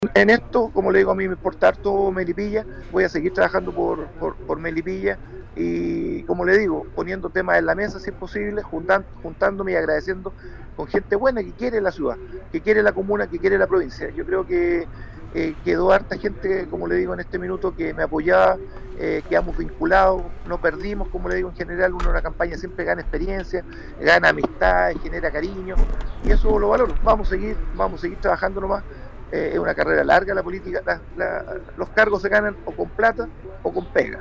En esto, como le digo, a mí me importa harto Melipilla, voy a seguir trabajando por Melipilla y, como le digo, poniendo temas en la mesa si es posible, juntándome y agradeciendo con gente buena que quiere la ciudad, que quiere la comuna, que quiere la provincia. Yo creo que quedó harta gente, como le digo en este minuto, que me apoyaba, quedamos vinculados, no perdimos, como le digo, en general, uno en una campaña siempre gana experiencia, gana amistad, genera cariño, y eso lo valoro. Vamos a seguir trabajando nomás. Es una carrera larga la política, los cargos se ganan o con plata o con pega.